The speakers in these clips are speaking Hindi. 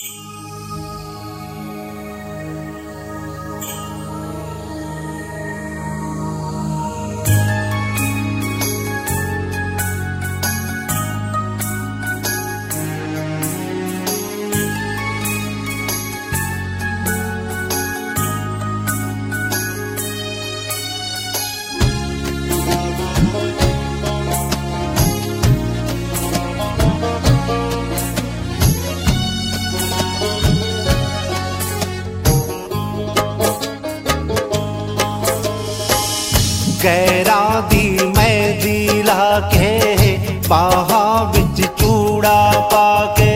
गैरा दी मेहंदी लाके बाहा विच चूड़ा पाके,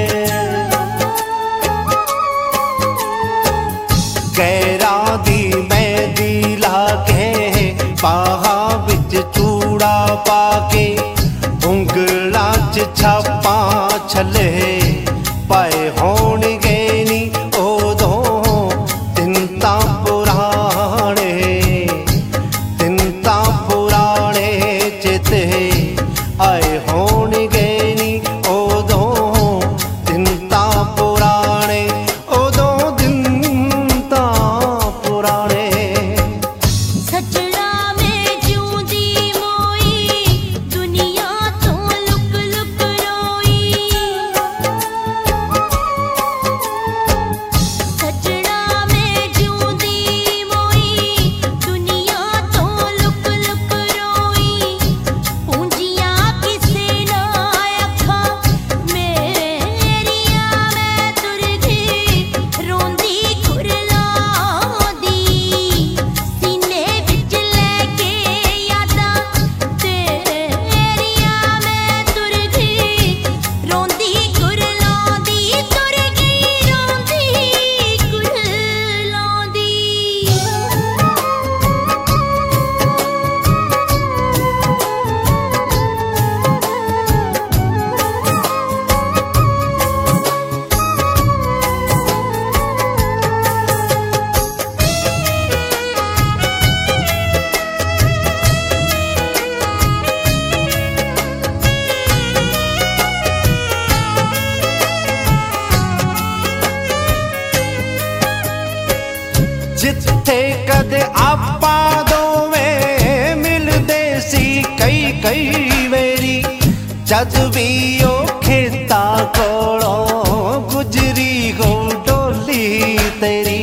गैरा दी मेहंदी लाके बाहा विच चूड़ा पाके, उंगलां च छापा छले पाए होणगे नी ओदों दिन तां पुराणे, दिन तां पुराणे चेते आए होणगे नी ओदों दिन तां पुराणे, ओदों दिन तां पुराणे। सजना में जिउंदी मोई दुनिया तो लुक लुक रोई, सजना में जिउंदी मोई दुनिया तो लुक लुक रोई, पूंजियां किसे ना अखा मेरिया मैं तुर गई रोंदी कुरलांदी, सीने विच लेके यादां तेरियां मैं तुर गई रोंदी कुरलांदी, तुर गई रोंदी कुरलांदी। जिथे कदे आपा दोवें मिलदे सी कई कई वेरी, जद भी ओ खेता कोलों गुजरी हो डोली तेरी,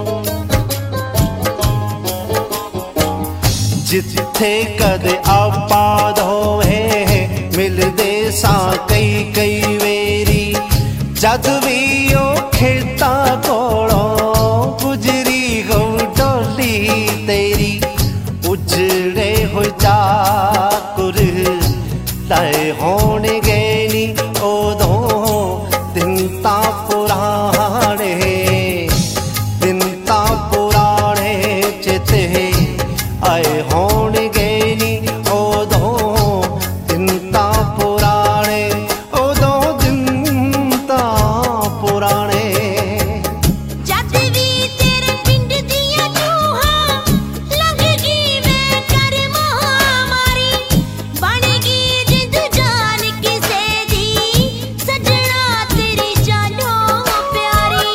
जिथे कदे आपा दोवें मिलदे सा कई कई वेरी, जद भी ओ खेता कोलों गुजरी हो डोली तेरी, उजड़े हो जाकुर लाए होणगे नी ओदों दिन तां पुराणे, दिन तां पुराणे चेते आए होणगे नी ओदों दिन तां पुराणे, ओदों दिन तां पुराणे। जद भी तेरे पिंड दियां चूहां लंघ गई मैं कर महामारी, बन गई जिंद जान किसे दी सजना तेरी जानों प्यारी,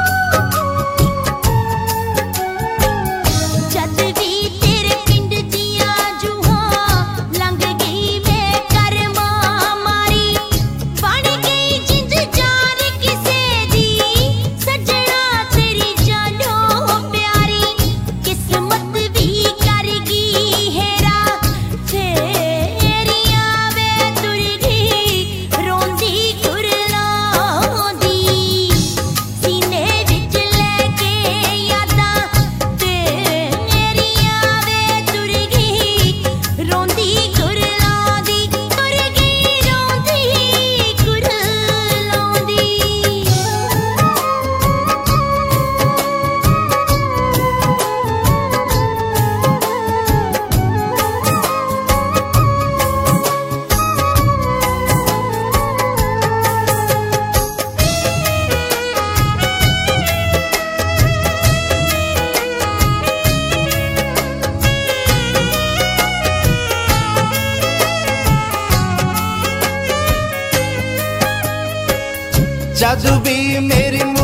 जद भी तेरे पिंड दियां चूहां लंघ गई मैं कर महामारी, बन गई जिंद जान किसे दी सजना तेरी जानों प्यारी, किस्मत भी कर गई हेरा तेरियां वे तुर गई रोंदी कुरलांदी, सीने विच लेके यादां तेरियां वे तुर गई रोंदी कुरलांदी, तुर गई रोंदी कुरलांदी। जद भी मेरी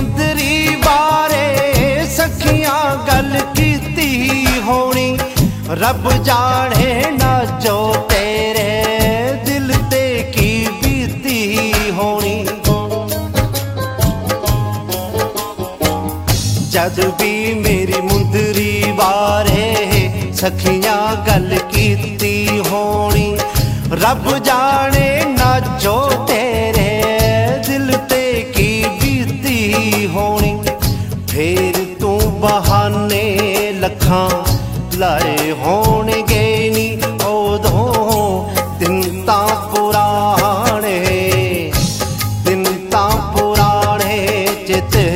रब जाने ना जो तेरे दिल ते की बीती होनी। जद भी मेरी मुंदरी बारे सखियां गल कीती होनी। रब जाने ना जो तेरे दिल ते की बीती होनी। फिर तू बहाने लखां लाए होणगे नी उदों दिन तां पुराणे, दिन तां पुराणे चित